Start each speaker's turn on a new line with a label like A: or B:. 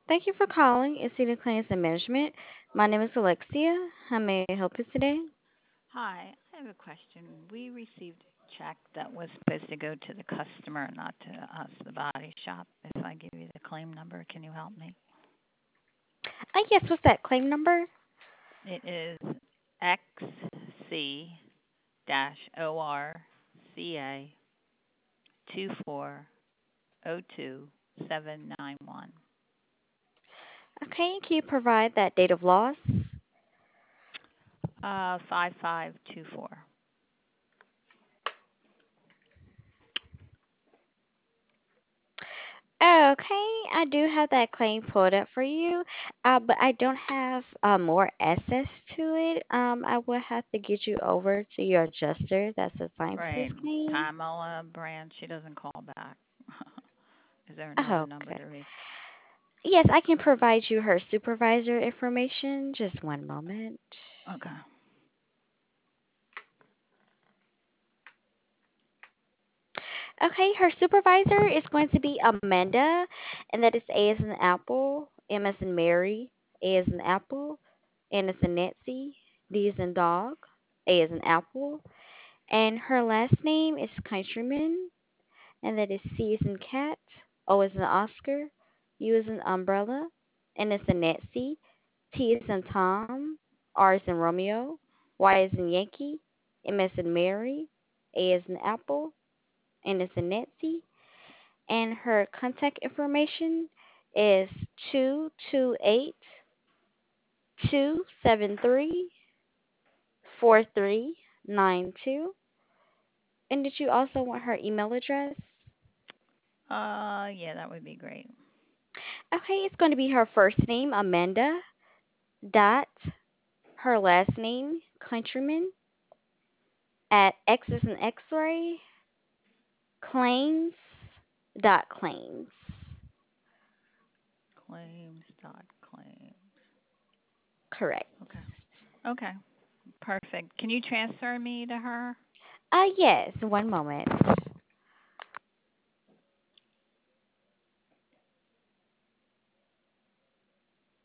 A: Thank you for calling Institute Claims and Management. My name is Alexia. How may I help you today?
B: Hi, I have a question. We received a check that was supposed to go to the customer, not to us, the body shop. If I give you the claim number, can you help me?
A: Yes, what's that claim number?
B: It is XC-ORCA 2402791.
A: Okay, can you provide that date of loss?
B: 5524.
A: Okay, I do have that claim pulled up for you, but I don't have more access to it. I will have to get you over to your adjuster that's assigned to this
B: Right.
A: claim.
B: Pamela Brand, she doesn't call back. Is there another number
A: Okay.
B: to reach?
A: Yes, I can provide you her supervisor information. Just one moment.
B: Okay.
A: Okay, her supervisor is going to be Amanda, and that is A as in apple, M as in Mary, A as in apple, N as in Nancy, D as in dog, A as in apple, and her last name is Countryman, and that is C as in cat, O as in Oscar, U as in umbrella, N as in Nancy, T as in Tom, R as in Romeo, Y as in Yankee, M as in Mary, A as in apple, N as in Nancy, and her contact information is 228-273-4392. And did you also want her email address?
B: Yeah, that would be great.
A: Okay, it's going to be her first name, Amanda, dot her last name, Countryman, at X is an X-ray, claims, dot claims.
B: Claims.
A: Correct.
B: Okay. Okay. Perfect. Can you transfer me to her?
A: Yes, one moment.